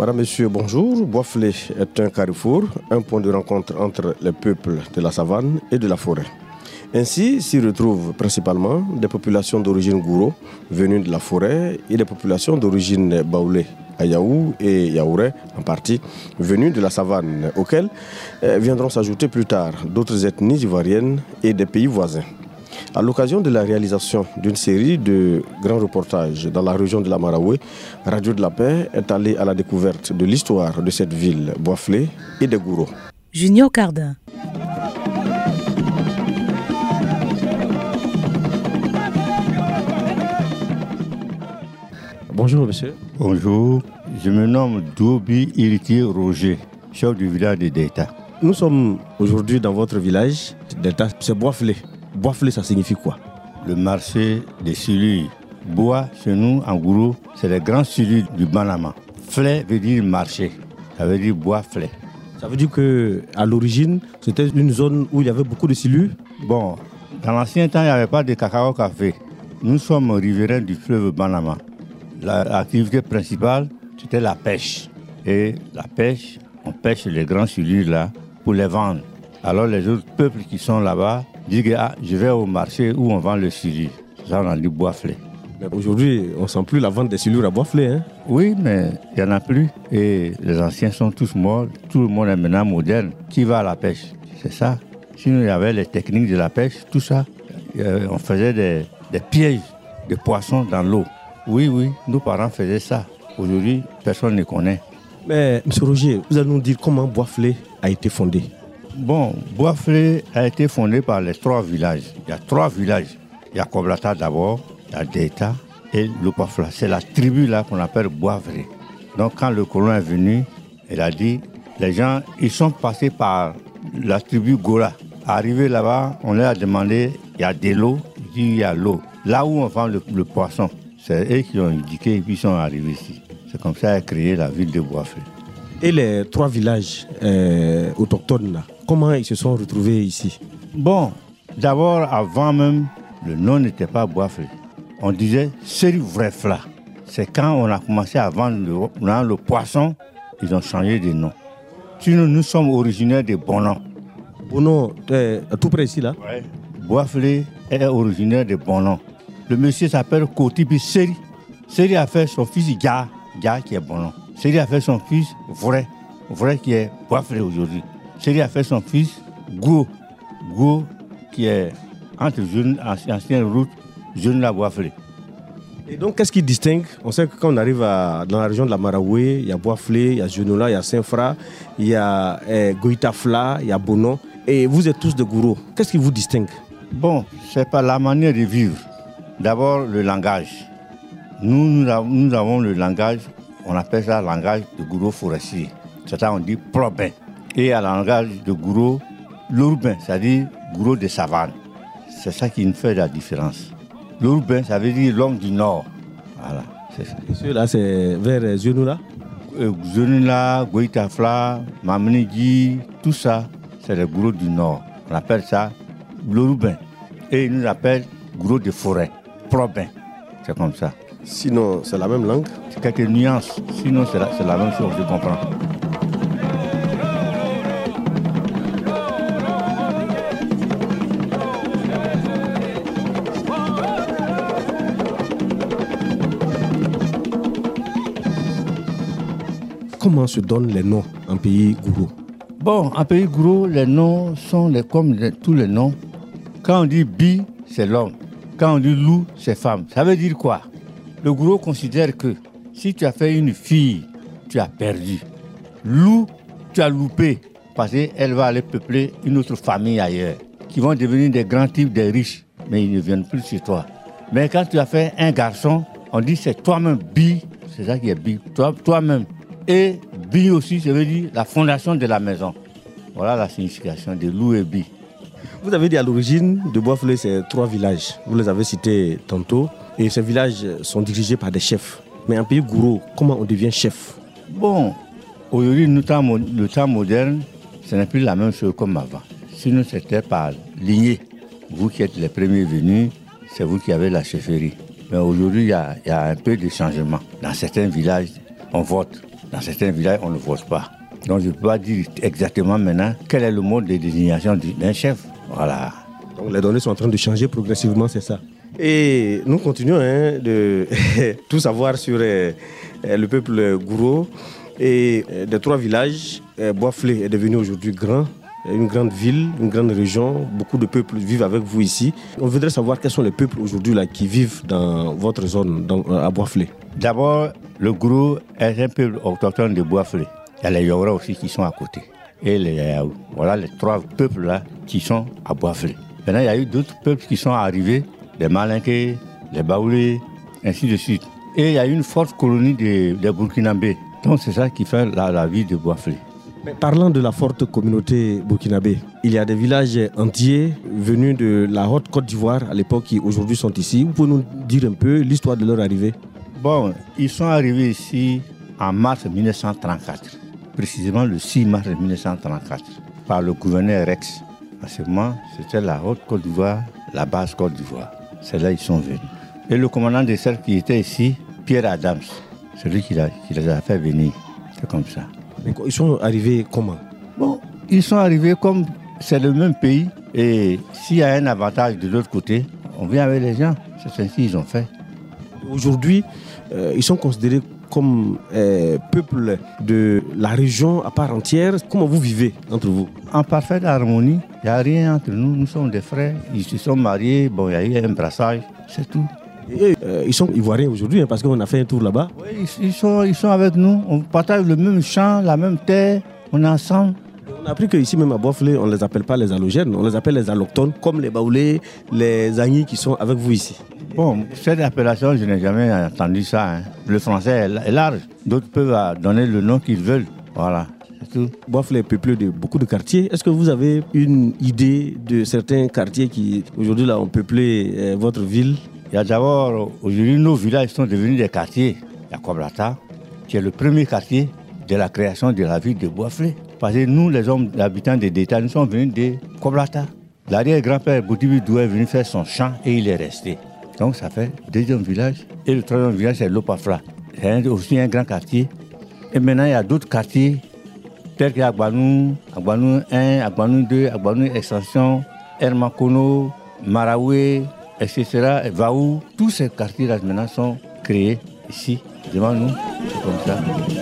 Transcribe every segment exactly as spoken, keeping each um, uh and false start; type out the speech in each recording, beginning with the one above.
Madame, Monsieur, bonjour. Boisflé est un carrefour, un point de rencontre entre les peuples de la savane et de la forêt. Ainsi s'y retrouvent principalement des populations d'origine gouro venues de la forêt et des populations d'origine baoulé, Ayaou et Yaouré en partie, venues de la savane, auxquelles viendront s'ajouter plus tard d'autres ethnies ivoiriennes et des pays voisins. À l'occasion de la réalisation d'une série de grands reportages dans la région de la Maraoué, Radio de la Paix est allée à la découverte de l'histoire de cette ville Boisflé et des Gouros. Junior Cardin. Bonjour monsieur. Bonjour, je me nomme Doubi Iritier Roger, chef du village de Deita. Nous sommes aujourd'hui dans votre village, Deita, c'est Boisflé. Boisflé, ça signifie quoi? Le marché des silures. Bois, chez nous, en gourou, c'est les grands silures du Banama. Flé veut dire marché, ça veut dire Boisflé. Ça veut dire qu'à l'origine, c'était une zone où il y avait beaucoup de silures? Bon, dans l'ancien temps, il n'y avait pas de cacao café. Nous sommes riverains du fleuve Banama. L'activité principale, c'était la pêche. Et la pêche, on pêche les grands silures là pour les vendre. Alors les autres peuples qui sont là-bas disent que ah, je vais au marché où on vend le silure. Ça, on a dit Boisflé. Mais aujourd'hui, on ne sent plus la vente des silures à Boisflé, hein? Oui, mais il n'y en a plus. Et les anciens sont tous morts. Tout le monde est maintenant moderne. Qui va à la pêche? C'est ça. Sinon, il y avait les techniques de la pêche, tout ça. Euh, on faisait des, des pièges de poissons dans l'eau. Oui, oui, nos parents faisaient ça. Aujourd'hui, personne ne connaît. Mais, M. Roger, vous allez nous dire comment Boisflé a été fondé? Bon, Boisflé a été fondé par les trois villages. Il y a trois villages. Il y a Koblata d'abord, il y a Deita et Lopafla. C'est la tribu là qu'on appelle Boisflé. Donc quand le colon est venu, il a dit, les gens, ils sont passés par la tribu Gora. Arrivés là-bas, on leur a demandé, il y a de l'eau? Il dit, il y a l'eau. Là où on vend le, le poisson. C'est eux qui ont indiqué et puis ils sont arrivés ici. C'est comme ça qu'a créé la ville de Boisflé. Et les trois villages euh, autochtones, là, comment ils se sont retrouvés ici? Bon, d'abord, avant même, le nom n'était pas Boisflé. On disait Seri Vrefla. C'est quand on a commencé à vendre le, le poisson, ils ont changé de nom. Sinon, nous sommes originaires de Bonon. Bonon, euh, tout près ici, là? Oui. Boisflé est originaire de Bonon. Le monsieur s'appelle Kotibi Seri. Seri a fait son fils Ga, Ga qui est Bonon. Seri a fait son fils Vrai, Vrai qui est Boisflé aujourd'hui. Seri a fait son fils Go, Go qui est entre jeune, ancienne route, jeune la Boisflé. Et donc, qu'est-ce qui distingue? On sait que quand on arrive à, dans la région de la Maraoué, il y a Boisflé, il y a Genola, il y a Saint-Fra, il y a eh, Goïtafla, il y a Bonon. Et vous êtes tous de Gouro. Qu'est-ce qui vous distingue? Bon, c'est pas la manière de vivre. D'abord, le langage. Nous, nous avons, nous avons le langage, on appelle ça le langage de Gouro forestier. C'est-à-dire, on dit probin. Et à le langage de Gouro, l'urbain, c'est-à-dire Gouro de savane. C'est ça qui nous fait la différence. L'urbain, ça veut dire l'homme du Nord. Voilà, c'est ça. Et ceux-là, c'est vers Zenoula? euh, Zenoula, Goïtafla, Mamnigi, tout ça, c'est les Gouros du Nord. On appelle ça l'urbain. Et ils nous appellent Gouro de forêt. Probin, c'est comme ça. Sinon, c'est la même langue? C'est quelques nuances. Sinon, c'est la, c'est la même chose, je comprends. Comment se donnent les noms en pays Gouro? Bon, en pays Gouro, les noms sont les, comme les, tous les noms. Quand on dit Bi, c'est l'homme. Quand on dit loup, c'est femme. Ça veut dire quoi? Le Gouro considère que si tu as fait une fille, tu as perdu. Loup, tu as loupé, parce qu'elle va aller peupler une autre famille ailleurs, qui vont devenir des grands types, des riches, mais ils ne viennent plus chez toi. Mais quand tu as fait un garçon, on dit c'est toi-même Bi, c'est ça qui est Bi, toi, toi-même. Et Bi aussi, ça veut dire la fondation de la maison. Voilà la signification de loup et Bi. Vous avez dit à l'origine de Boisflé, c'est trois villages. Vous les avez cités tantôt. Et ces villages sont dirigés par des chefs. Mais en pays Gouro, comment on devient chef? Bon, aujourd'hui, le temps, le temps moderne, ce n'est plus la même chose comme avant. Sinon, c'était par lignée. Vous qui êtes les premiers venus, c'est vous qui avez la chefferie. Mais aujourd'hui, il y a, il y a un peu de changement. Dans certains villages, on vote. Dans certains villages, on ne vote pas. Donc je ne peux pas dire exactement maintenant quel est le mode de désignation d'un chef. Voilà. Donc les données sont en train de changer progressivement, c'est ça. Et nous continuons hein, de tout savoir sur euh, le peuple Gouro. Et euh, des trois villages, euh, Boisflé est devenu aujourd'hui grand, une grande ville, une grande région. Beaucoup de peuples vivent avec vous ici. On voudrait savoir quels sont les peuples aujourd'hui là, qui vivent dans votre zone, dans, à Boisflé. D'abord, le Gouro est un peuple autochtone de Boisflé. Il y a les Yora aussi qui sont à côté. Et les Yayaou. Voilà les trois peuples là qui sont à Boisflé. Maintenant, il y a eu d'autres peuples qui sont arrivés, les Malinké, les Baoulés, ainsi de suite. Et il y a eu une forte colonie des de Burkinabés. Donc c'est ça qui fait la, la vie de Boisflé. Mais parlant de la forte communauté burkinabé, il y a des villages entiers venus de la Haute Côte d'Ivoire à l'époque qui aujourd'hui sont ici. Vous pouvez nous dire un peu l'histoire de leur arrivée? Bon, ils sont arrivés ici en mars mille neuf cent trente-quatre, précisément le six mars mille neuf cent trente-quatre, par le gouverneur Rex. À ce moment, c'était la Haute Côte d'Ivoire, la basse Côte d'Ivoire. C'est là qu'ils sont venus. Et le commandant des cercles qui était ici, Pierre Adams, c'est lui qui, l'a, qui les a fait venir. C'est comme ça. Mais ils sont arrivés comment? Bon, ils sont arrivés comme c'est le même pays. Et s'il y a un avantage de l'autre côté, on vient avec les gens. C'est ainsi qu'ils ont fait. Aujourd'hui, euh, ils sont considérés comme euh, peuple de la région à part entière. Comment vous vivez entre vous? En parfaite harmonie. Il n'y a rien entre nous. Nous sommes des frères. Ils se sont mariés. Bon, il y a eu un brassage. C'est tout. Et, euh, ils sont ivoiriens aujourd'hui hein, parce qu'on a fait un tour là-bas. Oui, ils, ils, sont, ils sont avec nous. On partage le même champ, la même terre. On est ensemble. On a appris qu'ici même à Boisflé, on ne les appelle pas les allogènes, on les appelle les allochtones, comme les Baoulés, les Agnis qui sont avec vous ici. Bon, cette appellation, je n'ai jamais entendu ça. Hein. Le français est large. D'autres peuvent donner le nom qu'ils veulent. Voilà, c'est tout. Boisflé est peuplé de beaucoup de quartiers. Est-ce que vous avez une idée de certains quartiers qui, aujourd'hui, là, ont peuplé euh, votre ville? Il y a d'abord, aujourd'hui, nos villages sont devenus des quartiers. Il y a Koblata, qui est le premier quartier de la création de la ville de Boisflé. Parce que nous, les hommes, les habitants des Détats, nous sommes venus de Koblata. L'arrière-grand-père Boutibi Doué est venu faire son champ et il est resté. Donc ça fait le deuxième village. Et le troisième village, c'est Lopafla. C'est aussi un grand quartier. Et maintenant, il y a d'autres quartiers, tels qu'Agbanou, Agbanou un, Agbanou deux, Agbanou Extension, Hermakono, Maraoué, et cetera. Et Vaou. Tous ces quartiers-là maintenant sont créés ici, devant nous. C'est comme ça.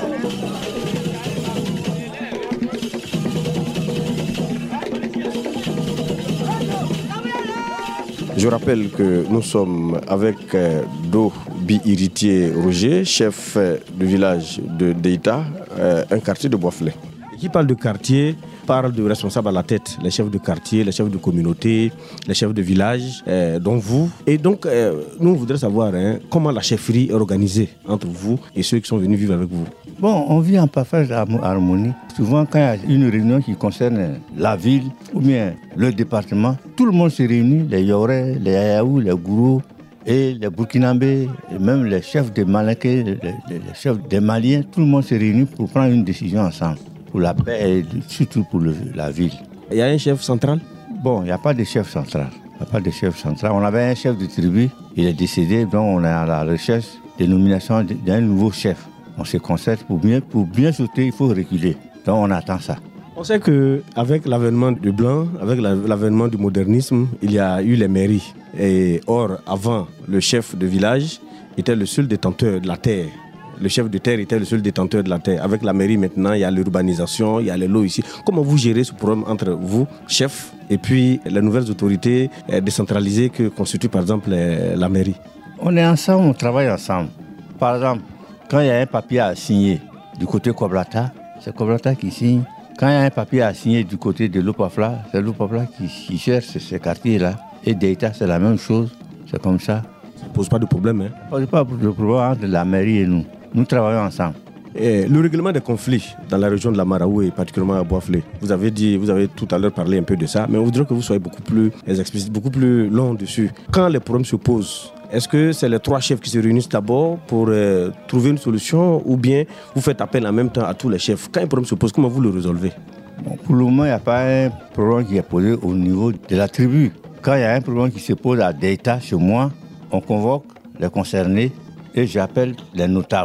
Je rappelle que nous sommes avec euh, Do Bi-Iritier Roger, chef euh, du village de Deïta, euh, un quartier de Boisflé. Qui parle de quartier, parle de responsables à la tête, les chefs de quartier, les chefs de communauté, les chefs de village, euh, dont vous. Et donc, euh, nous on voudrait savoir hein, comment la chefferie est organisée entre vous et ceux qui sont venus vivre avec vous. Bon, on vit en parfaite harmonie. Souvent, quand il y a une réunion qui concerne la ville ou bien le département, tout le monde se réunit, les Yoré, les Yayaou, les Gouro et les Burkinabés, et même les chefs des Malinké, les, les, les chefs des Maliens, tout le monde se réunit pour prendre une décision ensemble, pour la paix et surtout pour le, la ville. Il y a un chef central? Bon, il n'y a pas de chef central. Il n'y a pas de chef central. On avait un chef de tribu, il est décédé, donc on est à la recherche de nomination d'un nouveau chef. On se concerte pour bien, pour bien sauter, il faut reculer. Donc on attend ça. On sait qu'avec l'avènement du blanc, avec l'avènement du modernisme, il y a eu les mairies. Et or, avant, le chef de village était le seul détenteur de la terre. Le chef de terre était le seul détenteur de la terre. Avec la mairie maintenant, il y a l'urbanisation, il y a les lots ici. Comment vous gérez ce problème entre vous, chef, et puis les nouvelles autorités décentralisées que constitue par exemple la mairie? On est ensemble, on travaille ensemble. Par exemple, quand il y a un papier à signer du côté Koblata, c'est Koblata qui signe. Quand il y a un papier à signer du côté de Lopafla, c'est Lopafla qui, qui cherche ces quartiers-là. Et Deïta, c'est la même chose. C'est comme ça. Ça ne pose pas de problème, hein? Ça ne pose pas de problème entre la mairie et nous. Nous travaillons ensemble. Et le règlement des conflits dans la région de la Maraoué, particulièrement à Boisflé, vous avez dit, vous avez tout à l'heure parlé un peu de ça, mais on voudrait que vous soyez beaucoup plus explicite, beaucoup plus long dessus. Quand les problèmes se posent, est-ce que c'est les trois chefs qui se réunissent d'abord pour euh, trouver une solution ou bien vous faites appel en même temps à tous les chefs? Quand un problème se pose, comment vous le résolvez? Bon, pour le moment, il n'y a pas un problème qui est posé au niveau de la tribu. Quand il y a un problème qui se pose à Deïta, chez moi, on convoque les concernés et j'appelle les notables.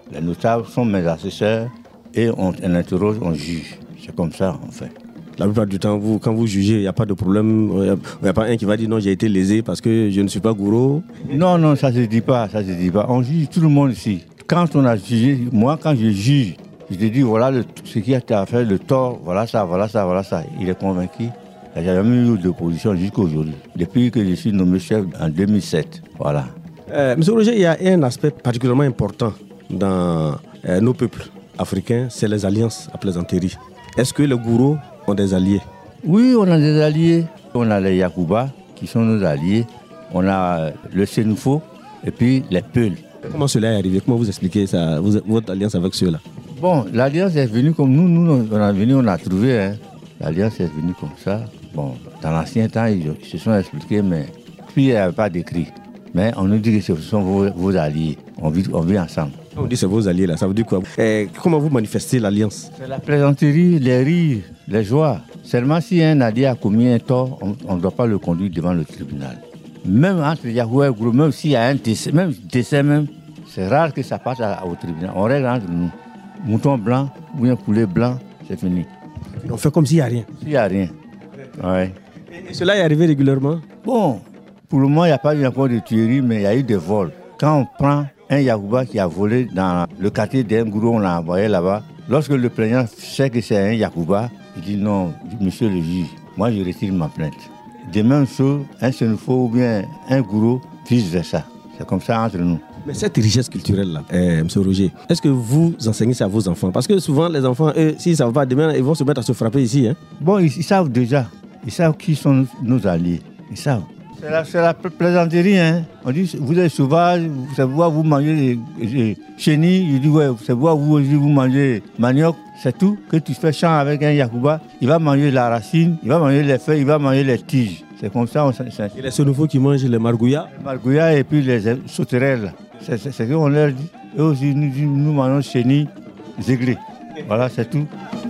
Les notables sont mes assesseurs et on, on interroge, on juge. C'est comme ça, en fait. La plupart du temps, vous, quand vous jugez, il n'y a pas de problème. Il n'y a pas un qui va dire non, j'ai été lésé parce que je ne suis pas gourou. Non, non, ça ne se dit pas, ça se dit pas. On juge tout le monde ici. Quand on a jugé, moi, quand je juge, je te dis voilà le, ce qui a été à faire, le tort, voilà ça, voilà ça, voilà ça. Il est convaincu. Il n'y a jamais eu d'opposition jusqu'à aujourd'hui. Depuis que je suis nommé chef en deux mille sept. Voilà. Euh, Monsieur Roger, il y a un aspect particulièrement important dans euh, nos peuples africains, c'est les alliances à plaisanterie. Est-ce que les gourous ont des alliés? Oui, on a des alliés. On a les Yakuba qui sont nos alliés. On a le Sénoufo et puis les Peuls. Comment cela est arrivé? Comment vous expliquez ça, vous, votre alliance avec ceux-là? Bon, l'alliance est venue comme nous, nous on a venu, on a trouvé. Hein. L'alliance est venue comme ça. Bon, dans l'ancien temps, ils, ils se sont expliqués, mais puis il n'y avait pas d'écrit. Mais on nous dit que ce sont vos, vos alliés. On vit, on vit ensemble. On dit que c'est vos alliés là, ça veut dire quoi? Et comment vous manifestez l'alliance? C'est la plaisanterie, les rires, les joies. Seulement si un allié a commis un tort, on ne doit pas le conduire devant le tribunal. Même entre Yahoo et Gros, même s'il y a un décès, même décès même, c'est rare que ça passe à, au tribunal. On règle entre nous. Mouton blanc ou bien poulet blanc, c'est fini. On fait comme s'il n'y a rien. S'il n'y a rien. Ouais. Et cela est arrivé régulièrement? Bon, pour le moment, il n'y a pas eu encore de tuerie, mais il y a eu des vols. Quand on prend un Yahouba qui a volé dans le quartier d'un gourou, on l'a envoyé là-bas. Lorsque le plaignant sait que c'est un Yahouba, il dit non, monsieur le juge, moi je retire ma plainte. De même chose, un Sénoufo ou bien un gourou, vice-versa. C'est comme ça entre nous. Mais cette richesse culturelle-là, eh, M. Roger, est-ce que vous enseignez ça à vos enfants? Parce que souvent, les enfants, eux, s'ils ne savent pas, demain, ils vont se mettre à se frapper ici. Hein? Bon, ils, ils savent déjà. Ils savent qui sont nos alliés. Ils savent. C'est la, c'est la plaisanterie. Hein? On dit, vous êtes sauvage, c'est vous, vous mangez les chenilles. Je dis, ouais, c'est vous, vous, vous mangez manioc. C'est tout. Que tu fais champ avec un Yakuba, il va manger la racine, il va manger les feuilles, il va manger les tiges. C'est comme ça. On, c'est, et les Sénoufos qui mangent les margouillas? Les margouillas et puis les sauterelles. C'est, c'est, c'est ce qu'on leur dit. Eux aussi, nous, nous mangeons chenilles, zéglées. Voilà, c'est tout.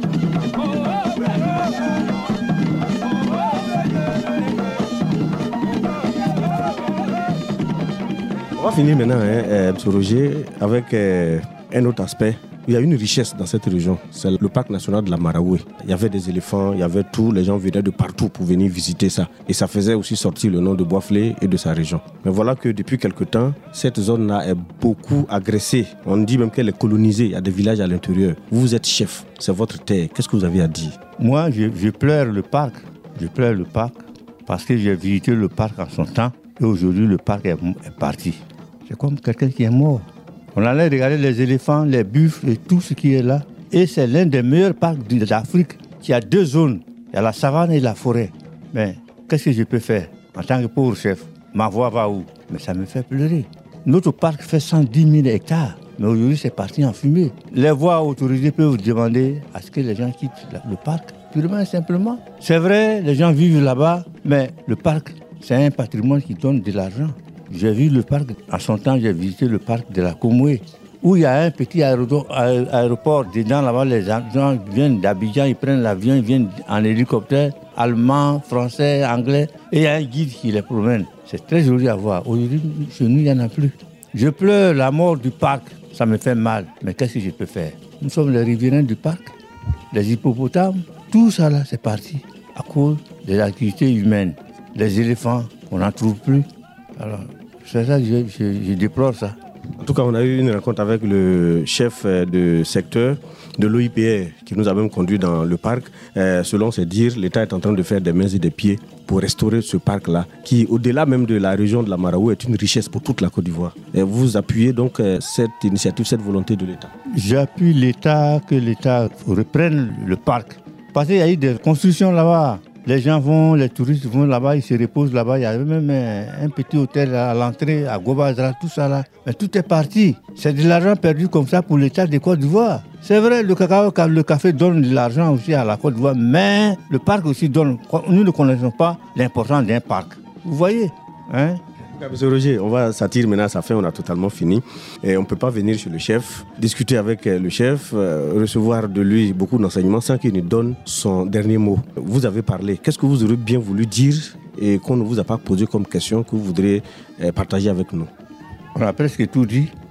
On va finir maintenant, hein, euh, M. Roger, avec euh, un autre aspect. Il y a une richesse dans cette région, c'est le parc national de la Maraoué. Il y avait des éléphants, il y avait tout, les gens venaient de partout pour venir visiter ça. Et ça faisait aussi sortir le nom de Boisflé et de sa région. Mais voilà que depuis quelque temps, cette zone-là est beaucoup agressée. On dit même qu'elle est colonisée, il y a des villages à l'intérieur. Vous êtes chef, c'est votre terre. Qu'est-ce que vous avez à dire? Moi, je, je pleure le parc. Je pleure le parc parce que j'ai visité le parc en son temps. Et aujourd'hui, le parc est, est parti. C'est comme quelqu'un qui est mort. On allait regarder les éléphants, les buffles et tout ce qui est là. Et c'est l'un des meilleurs parcs d'Afrique qui a deux zones. Il y a la savane et la forêt. Mais qu'est-ce que je peux faire en tant que pauvre chef? Ma voix va où? Mais ça me fait pleurer. Notre parc fait cent dix mille hectares. Mais aujourd'hui, c'est parti en fumée. Les voies autorisées peuvent demander à ce que les gens quittent le parc, purement et simplement. C'est vrai, les gens vivent là-bas, mais le parc, c'est un patrimoine qui donne de l'argent. J'ai vu le parc, en son temps, j'ai visité le parc de la Comoué, où il y a un petit aéroport, aéroport dedans, là-bas, les gens viennent d'Abidjan, ils prennent l'avion, ils viennent en hélicoptère, allemand, français, anglais, et il y a un guide qui les promène. C'est très joli à voir. Aujourd'hui, chez nous, il n'y en a plus. Je pleure la mort du parc, ça me fait mal, mais qu'est-ce que je peux faire? Nous sommes les riverains du parc, les hippopotames, tout ça là, c'est parti à cause des activités humaines. Les éléphants, on n'en trouve plus. Alors, c'est ça que je, je, je déplore ça. En tout cas, on a eu une rencontre avec le chef de secteur de l'O I P R qui nous a même conduit dans le parc. Euh, selon ses dires, l'État est en train de faire des mains et des pieds pour restaurer ce parc-là, qui, au-delà même de la région de la Maraoué, est une richesse pour toute la Côte d'Ivoire. Et vous appuyez donc euh, cette initiative, cette volonté de l'État? J'appuie l'État, que l'État reprenne le parc. Parce qu'il y a eu des constructions là-bas. Les gens vont, les touristes vont là-bas, ils se reposent là-bas. Il y a même un, un petit hôtel à l'entrée, à Gobazra, tout ça là. Mais tout est parti. C'est de l'argent perdu comme ça pour l'État de Côte d'Ivoire. C'est vrai, le cacao, le café donne de l'argent aussi à la Côte d'Ivoire, mais le parc aussi donne. Nous ne connaissons pas l'importance d'un parc. Vous voyez, hein? Monsieur Roger, on va s'attirer maintenant à sa fin, on a totalement fini. Et on ne peut pas venir chez le chef, discuter avec le chef, euh, recevoir de lui beaucoup d'enseignements sans qu'il nous donne son dernier mot. Vous avez parlé, qu'est-ce que vous aurez bien voulu dire et qu'on ne vous a pas posé comme question que vous voudriez euh, partager avec nous? On a presque tout dit.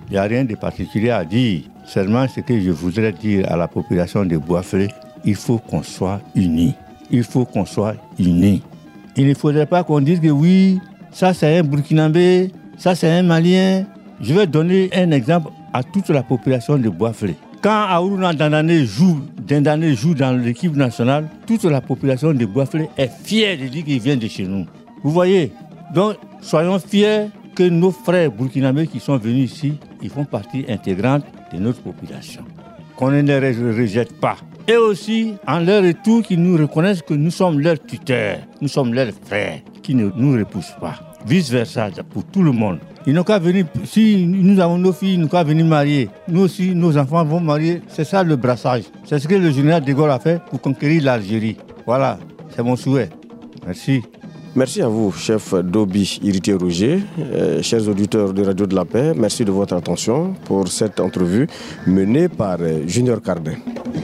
Il n'y a rien de particulier à dire. Seulement, ce que je voudrais dire à la population de Boisflé, il faut qu'on soit unis. Il faut qu'on soit unis. Il ne faudrait pas qu'on dise que oui, ça c'est un Burkinabé, ça c'est un Malien. Je vais donner un exemple à toute la population de Boisflé. Quand Aourou Dandane joue, Dandane joue dans l'équipe nationale, toute la population de Boisflé est fière de dire qu'il vient de chez nous. Vous voyez? Donc, soyons fiers que nos frères burkinabés qui sont venus ici, ils font partie intégrante de notre population. Qu'on ne les rejette pas. Et aussi, en leur retour, qu'ils nous reconnaissent que nous sommes leurs tuteurs, nous sommes leurs frères, qui ne nous repoussent pas. Vice-versa, pour tout le monde. Ils n'ont qu'à venir, si nous avons nos filles, ils n'ont qu'à venir marier. Nous aussi, nos enfants vont marier. C'est ça le brassage. C'est ce que le général de Gaulle a fait pour conquérir l'Algérie. Voilà, c'est mon souhait. Merci. Merci à vous, chef Dobi Irité Roger. Euh, chers auditeurs de Radio de la Paix, merci de votre attention pour cette entrevue menée par Junior Cardin.